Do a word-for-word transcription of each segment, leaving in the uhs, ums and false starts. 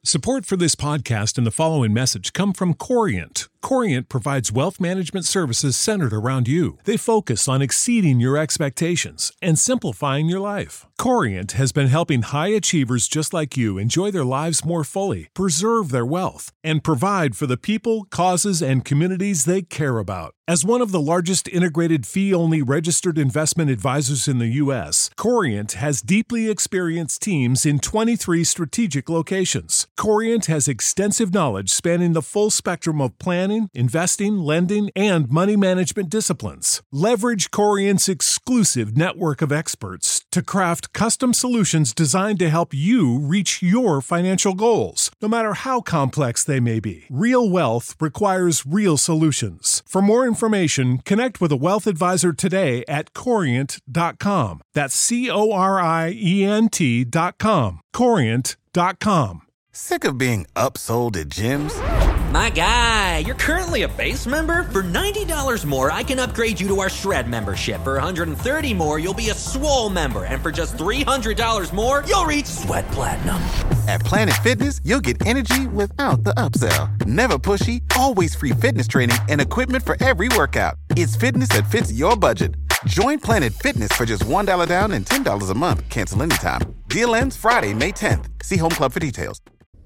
Support for this podcast and the following message come from Corient. Corient provides wealth management services centered around you. They focus on exceeding your expectations and simplifying your life. Corient has been helping high achievers just like you enjoy their lives more fully, preserve their wealth, and provide for the people, causes, and communities they care about. As one of the largest integrated fee-only registered investment advisors in the U S, Corient has deeply experienced teams in twenty-three strategic locations. Corient has extensive knowledge spanning the full spectrum of planning, investing, lending, and money management disciplines. Leverage Corient's exclusive network of experts to craft custom solutions designed to help you reach your financial goals, no matter how complex they may be. Real wealth requires real solutions. For more information, connect with a wealth advisor today at corient dot com. That's C O R I E N T dot com. corient dot com. Sick of being upsold at gyms? My guy, you're currently a base member? For ninety dollars more, I can upgrade you to our Shred membership. For one hundred thirty dollars more, you'll be a Swole member. And for just three hundred dollars more, you'll reach Sweat Platinum. At Planet Fitness, you'll get energy without the upsell. Never pushy, always free fitness training and equipment for every workout. It's fitness that fits your budget. Join Planet Fitness for just one dollar down and ten dollars a month. Cancel anytime. Deal ends Friday, May tenth. See Home Club for details.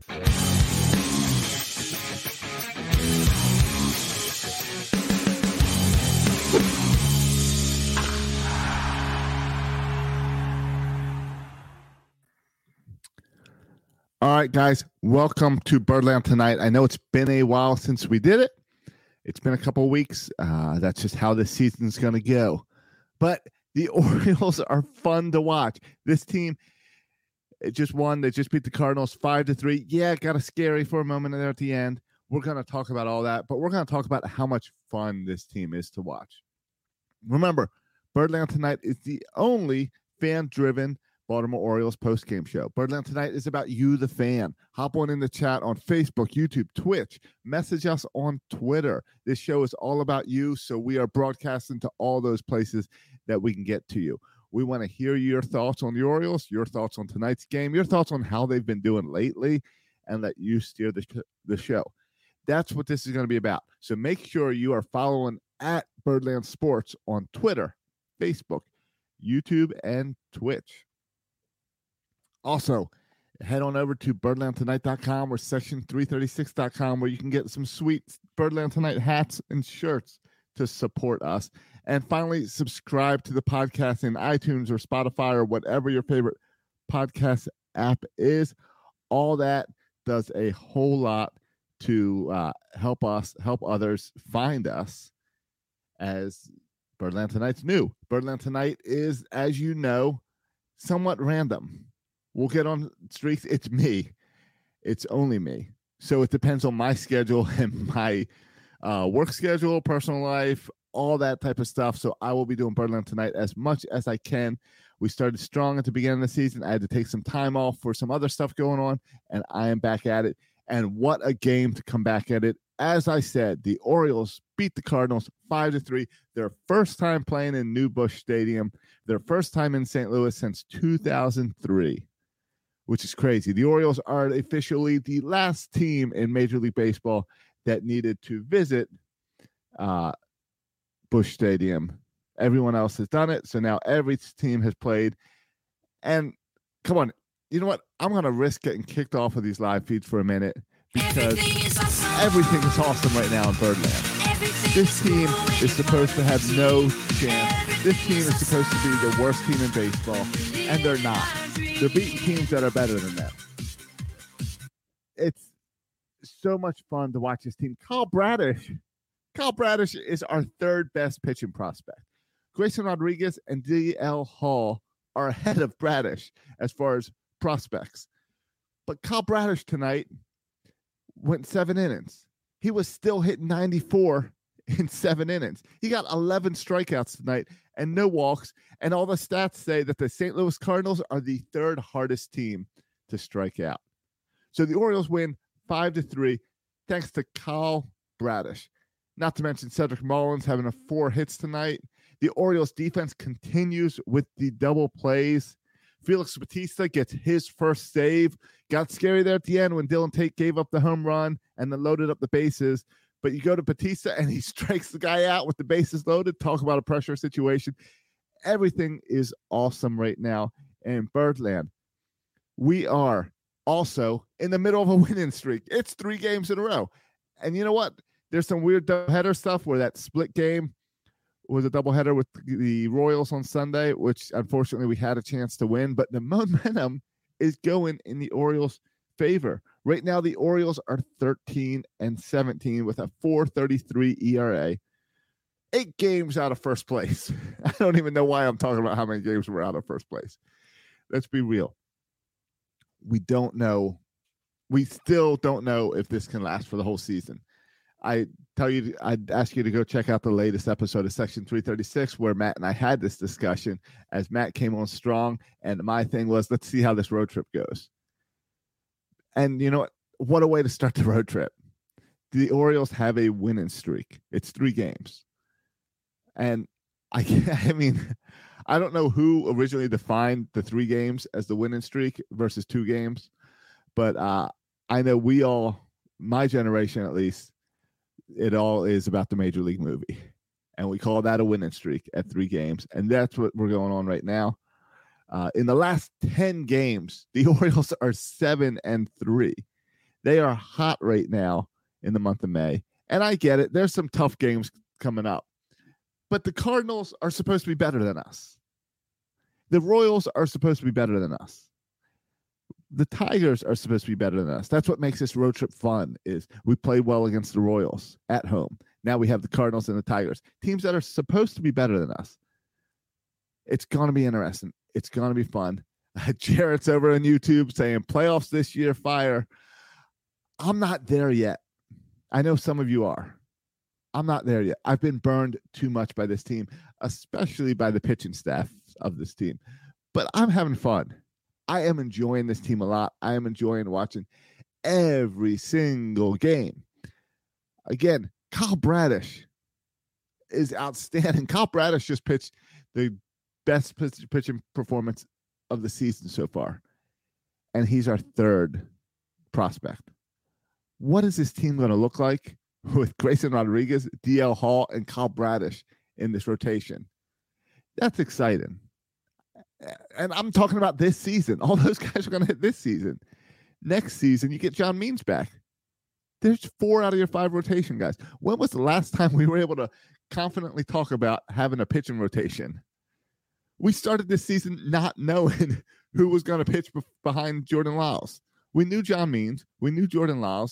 All right, guys, welcome to Birdland Tonight. I know it's been a while since we did it. It's been a couple of weeks. Uh, that's just how this season's going to go. But the Orioles are fun to watch. This team, it just won. They just beat the Cardinals five to three. Yeah, it got a scary for a moment there at the end. We're going to talk about all that, but we're going to talk about how much fun this team is to watch. Remember, Birdland Tonight is the only fan-driven Baltimore Orioles post-game show. Birdland Tonight is about you, the fan. Hop on in the chat on Facebook, YouTube, Twitch. Message us on Twitter. This show is all about you, so we are broadcasting to all those places that we can get to you. We want to hear your thoughts on the Orioles, your thoughts on tonight's game, your thoughts on how they've been doing lately, and let you steer the, sh- the show. That's what this is going to be about. So make sure you are following at Birdland Sports on Twitter, Facebook, YouTube, and Twitch. Also, head on over to birdland tonight dot com or section three thirty-six dot com where you can get some sweet Birdland Tonight hats and shirts to support us. And finally, subscribe to the podcast in iTunes or Spotify or whatever your favorite podcast app is. All that does a whole lot to uh, help us, help others find us, as Birdland Tonight's new. Birdland Tonight is, as you know, somewhat random. We'll get on streaks. It's me. It's only me. So it depends on my schedule and my uh, work schedule, personal life, all that type of stuff. So I will be doing Birdland Tonight as much as I can. We started strong at the beginning of the season. I had to take some time off for some other stuff going on, and I am back at it. And what a game to come back at it. As I said, the Orioles beat the Cardinals five to three. Their first time playing in New Busch Stadium. Their first time in Saint Louis since two thousand three. Which is crazy. The Orioles are officially the last team in Major League Baseball that needed to visit uh, Busch Stadium. Everyone else has done it, so now every team has played. And come on, you know what? I'm going to risk getting kicked off of these live feeds for a minute because everything is awesome, everything is awesome right now in Birdland. Everything this team is, is supposed to have no chance. This team is supposed to be the worst team in baseball, and they're not. They're beating teams that are better than them. It's so much fun to watch this team. Kyle Bradish. Kyle Bradish is our third best pitching prospect. Grayson Rodriguez and D L Hall are ahead of Bradish as far as prospects. But Kyle Bradish tonight went seven innings. He was still hitting ninety-four in seven innings. He got eleven strikeouts tonight and no walks. And all the stats say that the Saint Louis Cardinals are the third hardest team to strike out. So the Orioles win five to three thanks to Kyle Bradish. Not to mention Cedric Mullins having a four hits tonight. The Orioles defense continues with the double plays. Felix Bautista gets his first save. Got scary there at the end when Dylan Tate gave up the home run and then loaded up the bases. But you go to Bautista and he strikes the guy out with the bases loaded. Talk about a pressure situation. Everything is awesome right now in Birdland. We are also in the middle of a winning streak. It's three games in a row. And you know what? There's some weird doubleheader stuff where that split game was a doubleheader with the Royals on Sunday, which unfortunately we had a chance to win. But the momentum is going in the Orioles' favor. Right now, the Orioles are thirteen and seventeen with a four thirty-three E R A. Eight games out of first place. I don't even know why I'm talking about how many games we're out of first place. Let's be real. We don't know. We still don't know if this can last for the whole season. I tell you, I'd ask you to go check out the latest episode of Section three thirty-six where Matt and I had this discussion as Matt came on strong. And my thing was, let's see how this road trip goes. And you know what? What a way to start the road trip. The Orioles have a winning streak. It's three games. And I, I mean, I don't know who originally defined the three games as the winning streak versus two games. But uh, I know we all, my generation at least, it all is about the Major League movie. And we call that a winning streak at three games. And that's what we're going on right now. Uh, in the last ten games, the Orioles are seven and three. They are hot right now in the month of May. And I get it. There's some tough games coming up. But the Cardinals are supposed to be better than us. The Royals are supposed to be better than us. The Tigers are supposed to be better than us. That's what makes this road trip fun, is we played well against the Royals at home. Now we have the Cardinals and the Tigers, teams that are supposed to be better than us. It's going to be interesting. It's going to be fun. Jarrett's over on YouTube saying playoffs this year, fire. I'm not there yet. I know some of you are. I'm not there yet. I've been burned too much by this team, especially by the pitching staff of this team. But I'm having fun. I am enjoying this team a lot. I am enjoying watching every single game. Again, Kyle Bradish is outstanding. Kyle Bradish just pitched the best pitching performance of the season so far. And he's our third prospect. What is this team going to look like with Grayson Rodriguez, D L Hall, and Kyle Bradish in this rotation? That's exciting. And I'm talking about this season. All those guys are going to hit this season. Next season, you get John Means back. There's four out of your five rotation guys. When was the last time we were able to confidently talk about having a pitching rotation? We started this season not knowing who was going to pitch be- behind Jordan Lyles. We knew John Means. We knew Jordan Lyles.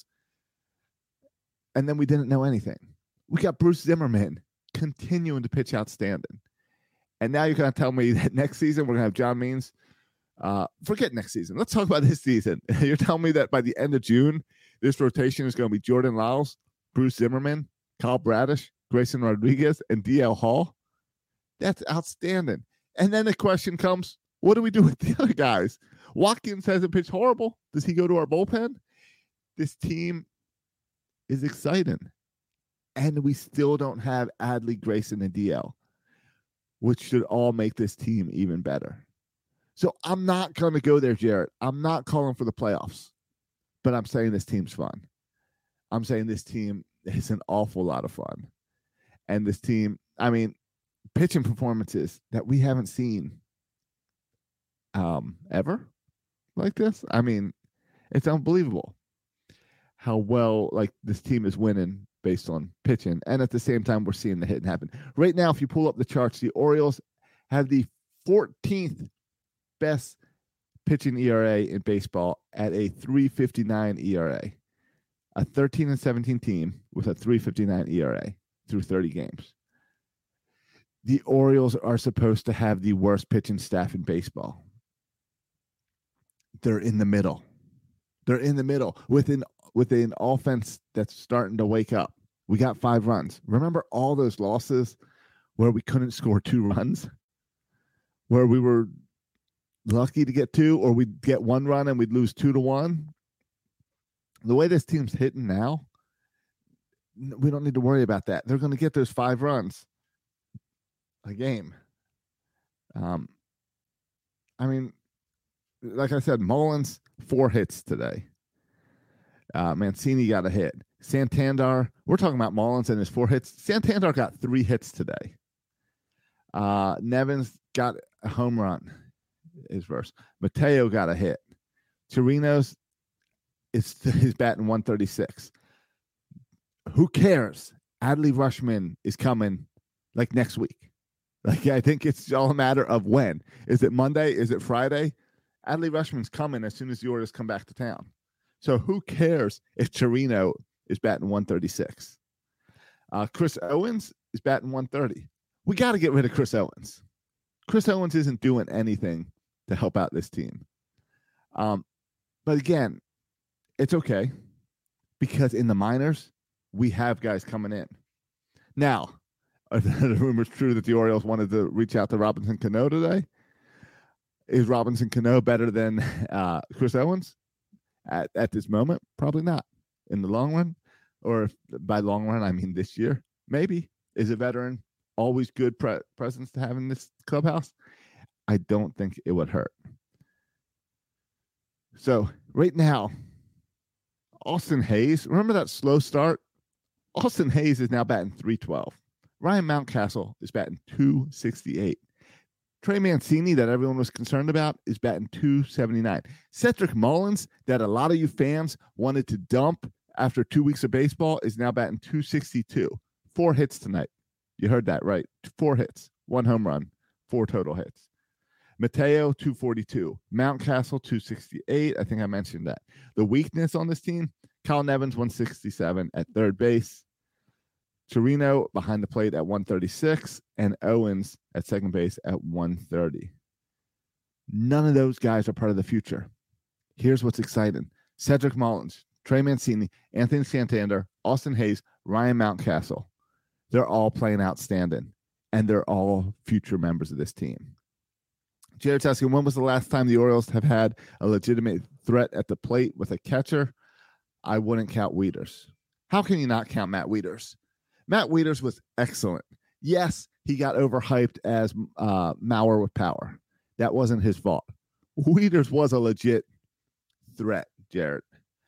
And then we didn't know anything. We got Bruce Zimmerman continuing to pitch outstanding. And now you're going to tell me that next season we're going to have John Means. Uh, forget next season. Let's talk about this season. You're telling me that by the end of June, this rotation is going to be Jordan Lyles, Bruce Zimmerman, Kyle Bradish, Grayson Rodriguez, and D L Hall? That's outstanding. And then the question comes, what do we do with the other guys? Watkins hasn't pitched horrible. Does he go to our bullpen? This team is exciting. And we still don't have Adley, Grayson, and D L, which should all make this team even better. So I'm not going to go there, Jarrett. I'm not calling for the playoffs, but I'm saying this team's fun. I'm saying this team is an awful lot of fun. And this team, I mean, pitching performances that we haven't seen um, ever like this. I mean, it's unbelievable how well like this team is winning based on pitching. And at the same time, we're seeing the hitting happen. Right now, if you pull up the charts, the Orioles have the fourteenth best pitching E R A in baseball at a three fifty-nine E R A. A thirteen and seventeen team with a three fifty-nine E R A through thirty games. The Orioles are supposed to have the worst pitching staff in baseball. They're in the middle. They're in the middle with an, with an offense that's starting to wake up. We got five runs. Remember all those losses where we couldn't score two runs? Where we were lucky to get two, or we'd get one run and we'd lose two to one? The way this team's hitting now, we don't need to worry about that. They're going to get those five runs a game. Um, I mean, like I said, Mullins, four hits today. Uh, Mancini got a hit. Santander, we're talking about Mullins and his four hits. Santander got three hits today. Uh, Nevins got a home run, his verse. Mateo got a hit. Chirinos is he's batting one thirty-six. Who cares? Adley Rutschman is coming like next week. Like, I think it's all a matter of when. Is it Monday? Is it Friday? Adley Rutschman's coming as soon as the Orioles come back to town. So who cares if Chirino is batting one thirty-six? Uh, Chris Owens is batting one thirty. We got to get rid of Chris Owens. Chris Owens isn't doing anything to help out this team. Um, but again, it's okay because in the minors, we have guys coming in. Now, are the rumors true that the Orioles wanted to reach out to Robinson Cano today? Is Robinson Cano better than uh, Chris Owens at, at this moment? Probably not. In the long run, or if, by long run, I mean this year, maybe. Is a veteran always good pre- presence to have in this clubhouse? I don't think it would hurt. So right now, Austin Hayes, remember that slow start? Austin Hayes is now batting three twelve. Ryan Mountcastle is batting two sixty-eight. Trey Mancini, that everyone was concerned about, is batting two seventy-nine. Cedric Mullins, that a lot of you fans wanted to dump after two weeks of baseball, is now batting two sixty-two. Four hits tonight. You heard that right. Four hits. One home run. Four total hits. Mateo, two forty-two. Mountcastle, two sixty-eight. I think I mentioned that. The weakness on this team, Kyle Nevins, one sixty-seven at third base. Chirino behind the plate at one thirty-six, and Owens at second base at one thirty. None of those guys are part of the future. Here's what's exciting. Cedric Mullins, Trey Mancini, Anthony Santander, Austin Hayes, Ryan Mountcastle. They're all playing outstanding, and they're all future members of this team. Jared's asking, when was the last time the Orioles have had a legitimate threat at the plate with a catcher? I wouldn't count Wieters. How can you not count Matt Wieters? Matt Wieters was excellent. Yes, he got overhyped as uh, Mauer with power. That wasn't his fault. Wieters was a legit threat, Jared.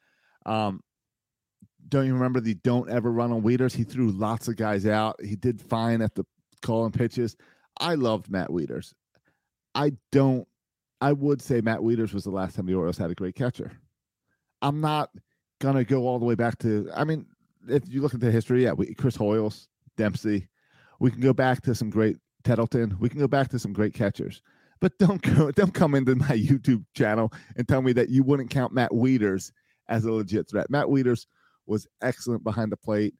Um, don't you remember the don't ever run on Wieters? He threw lots of guys out. He did fine at the calling pitches. I loved Matt Wieters. I don't, I would say Matt Wieters was the last time the Orioles had a great catcher. I'm not going to go all the way back to, I mean, if you look at the history, yeah, we, Chris Hoyles, Dempsey, we can go back to some great Tettleton. We can go back to some great catchers, but don't go, don't come into my YouTube channel and tell me that you wouldn't count Matt Wieters as a legit threat. Matt Wieters was excellent behind the plate.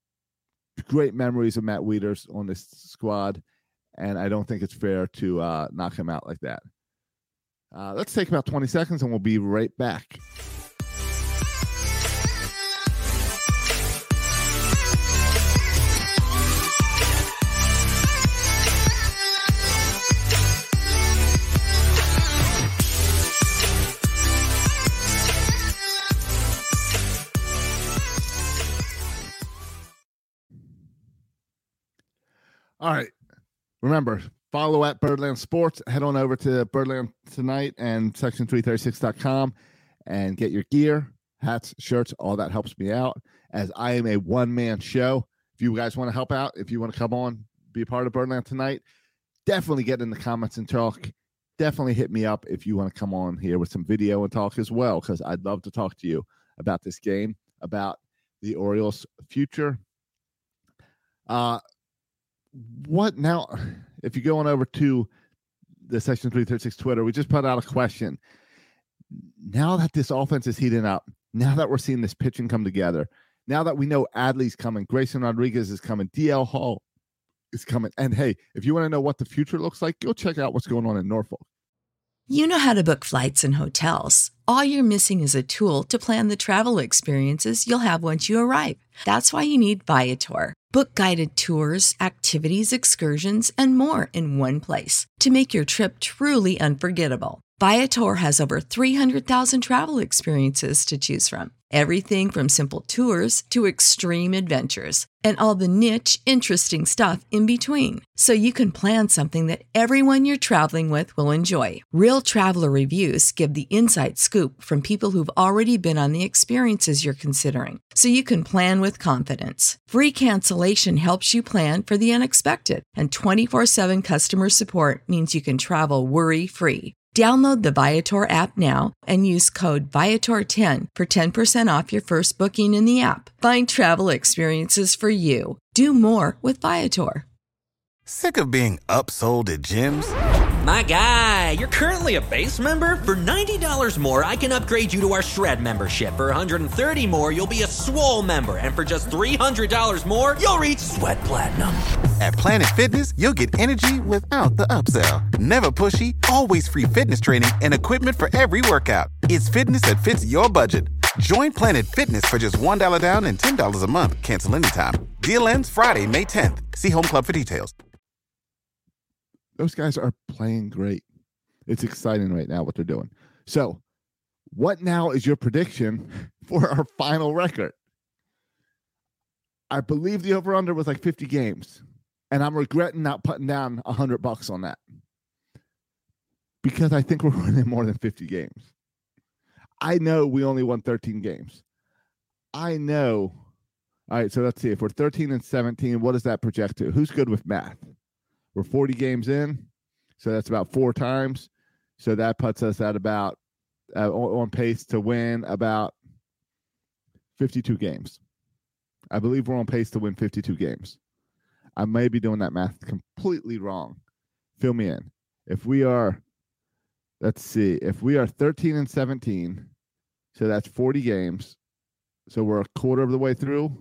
Great memories of Matt Wieters on this squad, and I don't think it's fair to uh, knock him out like that. Uh, let's take about twenty seconds, and we'll be right back. All right. Remember, follow at Birdland Sports. Head on over to Birdland Tonight and section three thirty-six dot com and get your gear, hats, shirts. All that helps me out as I am a one-man show. If you guys want to help out, if you want to come on, be a part of Birdland Tonight, definitely get in the comments and talk. Definitely hit me up if you want to come on here with some video and talk as well, because I'd love to talk to you about this game, about the Orioles' future. Uh, What now? If you go on over to the Section three thirty-six Twitter, we just put out a question. Now that this offense is heating up, now that we're seeing this pitching come together, now that we know Adley's coming, Grayson Rodriguez is coming, D L Hall is coming, and hey, if you want to know what the future looks like, go check out what's going on in Norfolk. You know how to book flights and hotels. All you're missing is a tool to plan the travel experiences you'll have once you arrive. That's why you need Viator. Book guided tours, activities, excursions, and more in one place to make your trip truly unforgettable. Viator has over three hundred thousand travel experiences to choose from. Everything from simple tours to extreme adventures and all the niche, interesting stuff in between. So you can plan something that everyone you're traveling with will enjoy. Real traveler reviews give the inside scoop from people who've already been on the experiences you're considering. So you can plan with confidence. Free cancellation helps you plan for the unexpected. And twenty-four seven customer support means you can travel worry-free. Download the Viator app now and use code Viator ten for ten percent off your first booking in the app. Find travel experiences for you. Do more with Viator. Sick of being upsold at gyms? My guy, you're currently a base member. For ninety dollars more, I can upgrade you to our Shred membership. For one hundred thirty dollars more, you'll be a Swole member. And for just three hundred dollars more, you'll reach Sweat Platinum. At Planet Fitness, you'll get energy without the upsell. Never pushy, always free fitness training and equipment for every workout. It's fitness that fits your budget. Join Planet Fitness for just one dollar down and ten dollars a month. Cancel anytime. Deal ends Friday, May tenth. See Home Club for details. Those guys are playing great. It's exciting right now what they're doing. So, what now is your prediction for our final record? I believe the over-under was like fifty games, and I'm regretting not putting down one hundred bucks on that because I think we're winning more than fifty games. I know we only won thirteen games. I know. All right, so let's see. If we're thirteen and seventeen, what does that project to? Who's good with math? We're forty games in, so that's about four times. So that puts us at about uh, on, on pace to win about fifty-two games. I believe we're on pace to win fifty-two games. I may be doing that math completely wrong. Fill me in. If we are, let's see, if we are thirteen and seventeen, so that's forty games. So we're a quarter of the way through.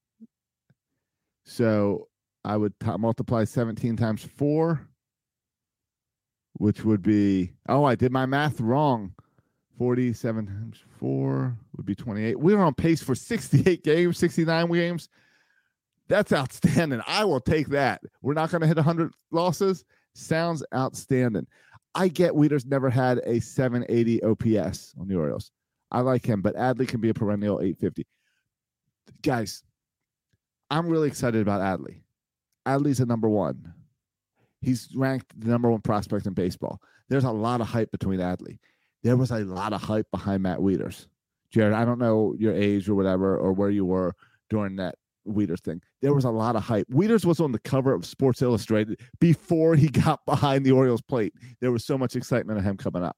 So I would t- multiply seventeen times four, which would be, oh, I did my math wrong. forty-seven times four would be twenty-eight. We're on pace for sixty-eight games, sixty-nine games. That's outstanding. I will take that. We're not going to hit one hundred losses. Sounds outstanding. I get Wieters never had a seven eighty O P S on the Orioles. I like him, but Adley can be a perennial eight fifty. Guys, I'm really excited about Adley. Adley's a number one. He's ranked the number one prospect in baseball. There's a lot of hype between Adley. There was a lot of hype behind Matt Wieters. Jared, I don't know your age or whatever, or where you were during that Wieters thing. There was a lot of hype. Wieters was on the cover of Sports Illustrated before he got behind the Orioles plate. There was so much excitement of him coming up.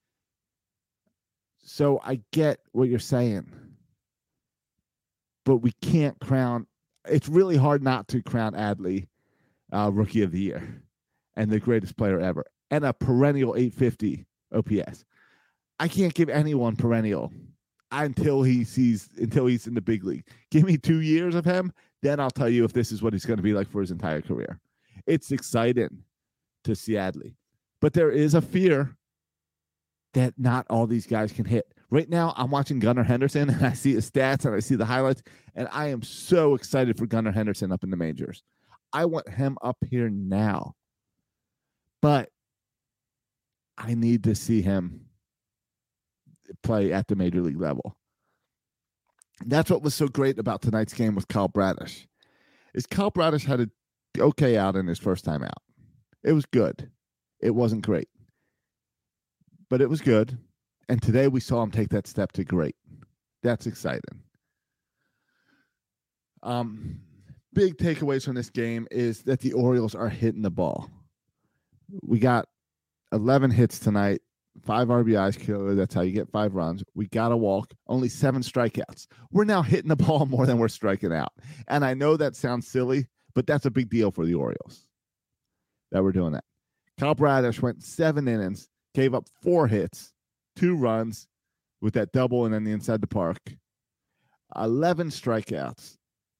So I get what you're saying, but we can't crown. It's really hard not to crown Adley uh, Rookie of the Year and the greatest player ever and a perennial eight fifty O P S. I can't give anyone perennial until he sees until he's in the big league. Give me two years of him, then I'll tell you if this is what he's going to be like for his entire career. It's exciting to see Adley, but there is a fear that not all these guys can hit. Right now, I'm watching Gunnar Henderson, and I see his stats, and I see the highlights, and I am so excited for Gunnar Henderson up in the majors. I want him up here now. But I need to see him play at the major league level. That's what was so great about tonight's game with Kyle Bradish. Is Kyle Bradish had an okay out in his first time out. It was good. It wasn't great. But it was good. And today we saw him take that step to great. That's exciting. Um, big takeaways from this game is that the Orioles are hitting the ball. We got eleven hits tonight, five R B Is killer. That's how you get five runs. We got a walk, only seven strikeouts. We're now hitting the ball more than we're striking out. And I know that sounds silly, but that's a big deal for the Orioles that we're doing that. Kyle Bradish went seven innings, gave up four hits, two runs with that double and then the inside the park. eleven strikeouts.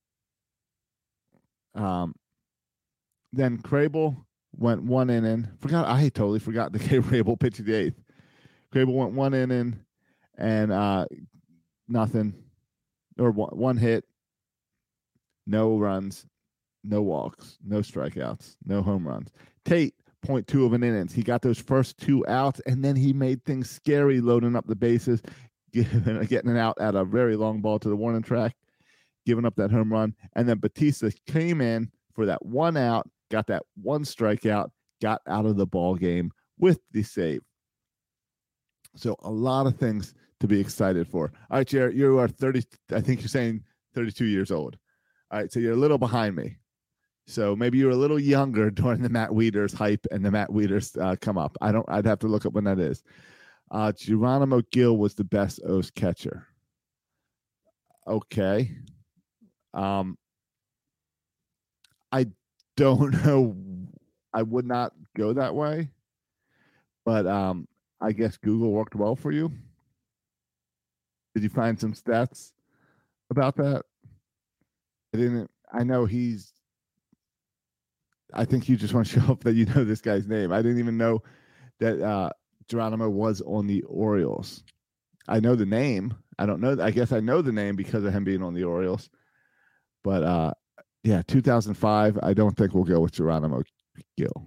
Um, then Crable went one inning. Forgot, I totally forgot the Crable pitched the eighth. Crable went one inning and uh, nothing, or one, one hit, no runs, no walks, no strikeouts, no home runs. Tate, point two of an innings. He got those first two outs, and then he made things scary loading up the bases. giving, getting it out at a very long ball to the warning track, giving up that home run. And then Batista came in for that one out, got that one strikeout, got out of the ball game with the save. So a lot of things to be excited for. All right, Jared, you are thirty. I think you're saying thirty-two years old. All right, so you're a little behind me. So maybe you were a little younger during the Matt Wieters hype and the Matt Wieters uh, come up. I don't. I'd have to look up when that is. Uh, Geronimo Gil was the best O's catcher. Okay. Um, I don't know. I would not go that way, but um, I guess Google worked well for you. Did you find some stats about that? I didn't. I know he's. I think you just want to show up that you know this guy's name. I didn't even know that uh, Geronimo was on the Orioles. I know the name. I don't know. I guess I know the name because of him being on the Orioles. But uh, yeah, two thousand five. I don't think we'll go with Geronimo Gil.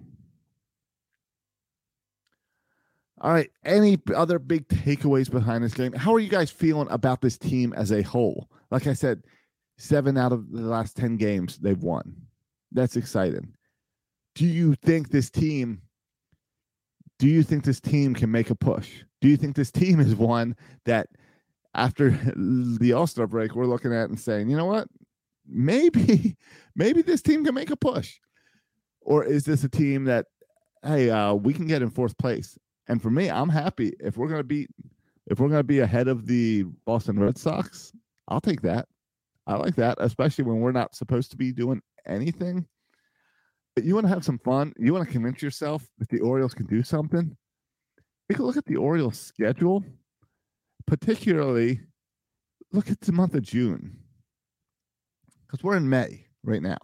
All right. Any other big takeaways behind this game? How are you guys feeling about this team as a whole? Like I said, seven out of the last ten games they've won. That's exciting. Do you think this team, do you think this team can make a push? Do you think this team is one that after the All-Star break, we're looking at and saying, you know what? Maybe, maybe this team can make a push. Or is this a team that, hey, uh, we can get in fourth place? And for me, I'm happy if we're going to be, if we're going to be ahead of the Boston Red Sox, I'll take that. I like that, especially when we're not supposed to be doing anything. But you want to have some fun. You want to convince yourself that the Orioles can do something. Take a look at the Orioles' schedule. Particularly, look at the month of June. Because we're in May right now.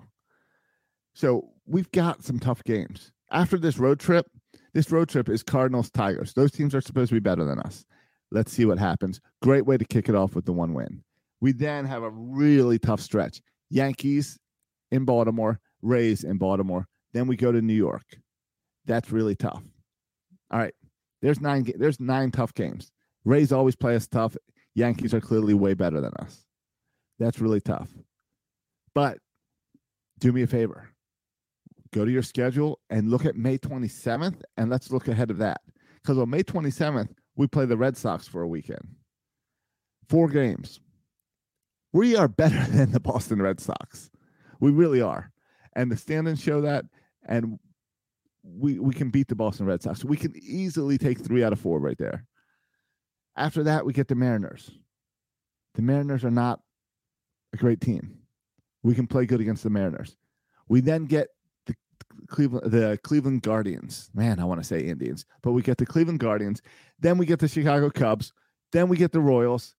So we've got some tough games. After this road trip, this road trip is Cardinals, Tigers. Those teams are supposed to be better than us. Let's see what happens. Great way to kick it off with the one win. We then have a really tough stretch. Yankees in Baltimore, Rays in Baltimore. Then we go to New York. That's really tough. All right. There's nine, there's nine tough games. Rays always play us tough. Yankees are clearly way better than us. That's really tough. But do me a favor. Go to your schedule and look at May twenty-seventh, and let's look ahead of that. Because on May twenty-seventh, we play the Red Sox for a weekend. Four games. We are better than the Boston Red Sox. We really are. And the standings show that, and we we can beat the Boston Red Sox. We can easily take three out of four right there. After that, we get the Mariners. The Mariners are not a great team. We can play good against the Mariners. We then get the Cleveland, the Cleveland Guardians. Man, I want to say Indians, but we get the Cleveland Guardians. Then we get the Chicago Cubs. Then we get the Royals.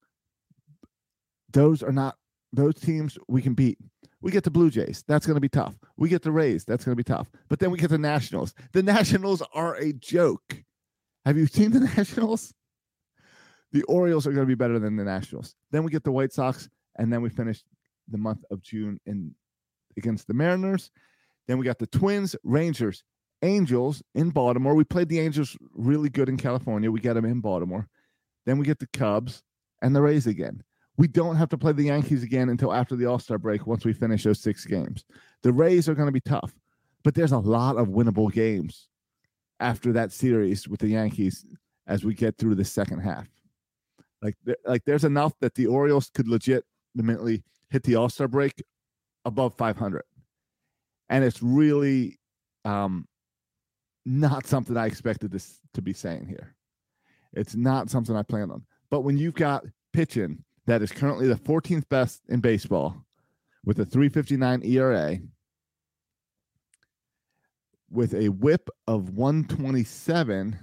Those are not those teams we can beat. We get the Blue Jays. That's going to be tough. We get the Rays. That's going to be tough. But then we get the Nationals. The Nationals are a joke. Have you seen the Nationals? The Orioles are going to be better than the Nationals. Then we get the White Sox, and then we finish the month of June in against the Mariners. Then we got the Twins, Rangers, Angels in Baltimore. We played the Angels really good in California. We get them in Baltimore. Then we get the Cubs and the Rays again. We don't have to play the Yankees again until after the All-Star break once we finish those six games. The Rays are going to be tough, but there's a lot of winnable games after that series with the Yankees as we get through the second half. Like, like there's enough that the Orioles could legitimately hit the All-Star break above five hundred. And it's really um, not something I expected this to be saying here. It's not something I planned on. But when you've got pitching that is currently the fourteenth best in baseball with a three fifty-nine E R A, with a whip of one twenty-seven,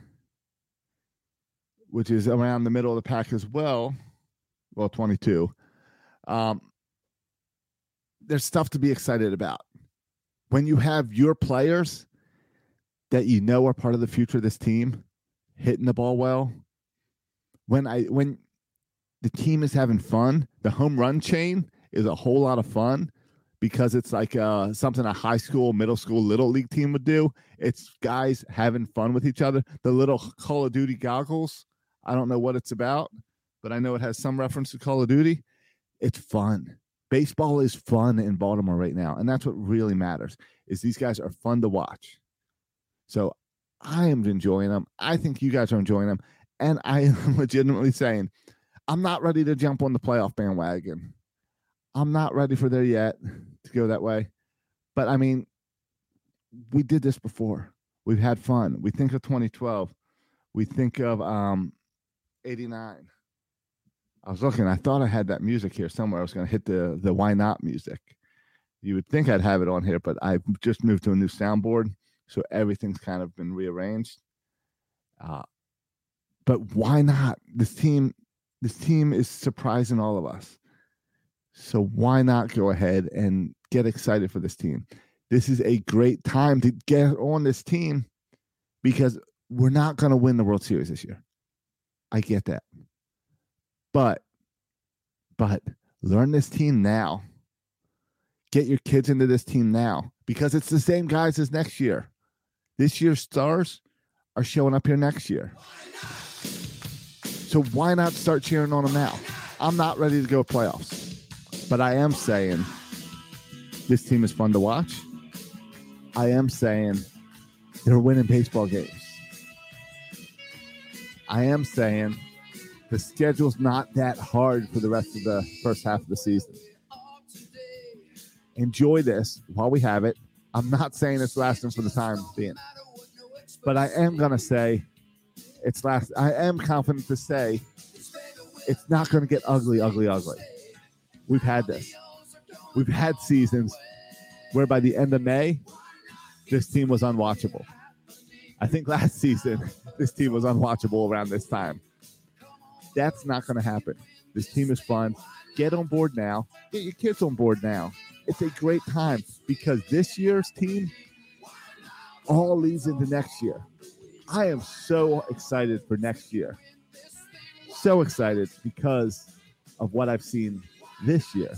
which is around the middle of the pack as well, well, twenty-two, um, there's stuff to be excited about. When you have your players that you know are part of the future of this team hitting the ball well, when I when the team is having fun, the home run chain is a whole lot of fun because it's like uh, something a high school, middle school, little league team would do. It's guys having fun with each other. The little Call of Duty goggles, I don't know what it's about, but I know it has some reference to Call of Duty. It's fun. Baseball is fun in Baltimore right now, and that's what really matters, is these guys are fun to watch. So I am enjoying them. I think you guys are enjoying them, and I am legitimately saying I'm not ready to jump on the playoff bandwagon. I'm not ready for there yet to go that way. But, I mean, we did this before. We've had fun. We think of twenty twelve. We think of um, eighty-nine. I was looking. I thought I had that music here somewhere. I was going to hit the the Why Not music. You would think I'd have it on here, but I just moved to a new soundboard, so everything's kind of been rearranged. Uh, but why not? This team, this team is surprising all of us. So why not go ahead and get excited for this team? This is a great time to get on this team because we're not going to win the World Series this year. I get that. But, but learn this team now. Get your kids into this team now because it's the same guys as next year. This year's stars are showing up here next year. So why not start cheering on them now? I'm not ready to go playoffs, but I am saying this team is fun to watch. I am saying they're winning baseball games. I am saying the schedule's not that hard for the rest of the first half of the season. Enjoy this while we have it. I'm not saying it's lasting for the time being, but I am going to say it's last. I am confident to say it's not going to get ugly, ugly, ugly. We've had this. We've had seasons where by the end of May, this team was unwatchable. I think last season, this team was unwatchable around this time. That's not going to happen. This team is fun. Get on board now. Get your kids on board now. It's a great time because this year's team all leads into next year. I am so excited for next year. So excited because of what I've seen this year.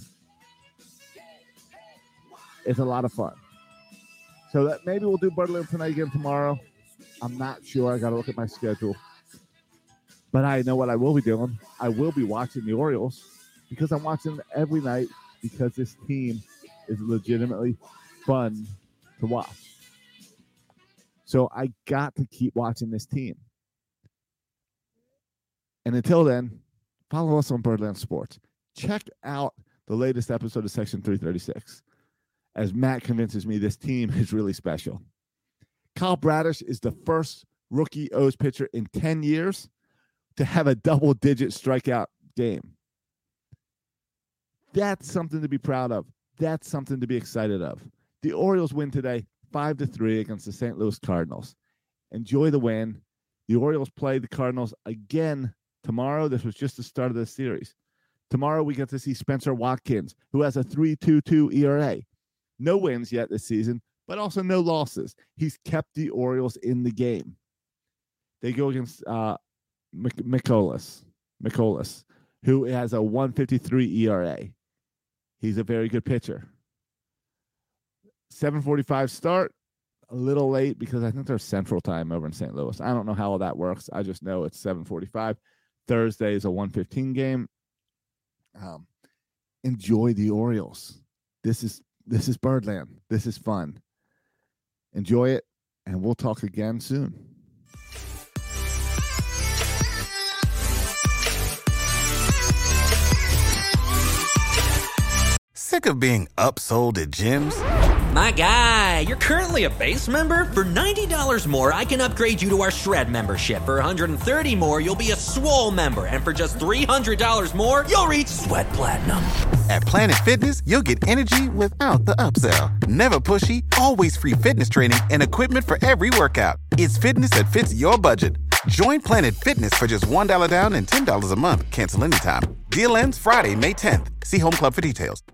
It's a lot of fun. So that maybe we'll do Birdland tonight again tomorrow. I'm not sure. I got to look at my schedule. But I know what I will be doing. I will be watching the Orioles because I'm watching them every night because this team is legitimately fun to watch. So I got to keep watching this team. And until then, follow us on Birdland Sports. Check out the latest episode of Section three thirty-six as Matt convinces me this team is really special. Kyle Bradish is the first rookie O's pitcher in ten years to have a double-digit strikeout game. That's something to be proud of. That's something to be excited of. The Orioles win today five to three against the Saint Louis Cardinals. Enjoy the win. The Orioles play the Cardinals again tomorrow. This was just the start of the series. Tomorrow we get to see Spencer Watkins, who has a three point two two E R A. No wins yet this season, but also no losses. He's kept the Orioles in the game. They go against uh, Mikolas, Mikolas, who has a one fifty-three E R A. He's a very good pitcher. seven forty-five start, a little late because I think there's Central Time over in Saint Louis. I don't know how all that works. I just know it's seven forty-five. Thursday is a one fifteen game. Um, enjoy the Orioles. This is this is Birdland. This is fun. Enjoy it, and we'll talk again soon. Sick of being upsold at gyms? My guy, you're currently a base member? For ninety dollars more, I can upgrade you to our Shred membership. For one hundred thirty dollars more, you'll be a Swole member. And for just three hundred dollars more, you'll reach Sweat Platinum. At Planet Fitness, you'll get energy without the upsell. Never pushy, always free fitness training and equipment for every workout. It's fitness that fits your budget. Join Planet Fitness for just one dollar down and ten dollars a month. Cancel anytime. Deal ends Friday, May tenth. See Home Club for details.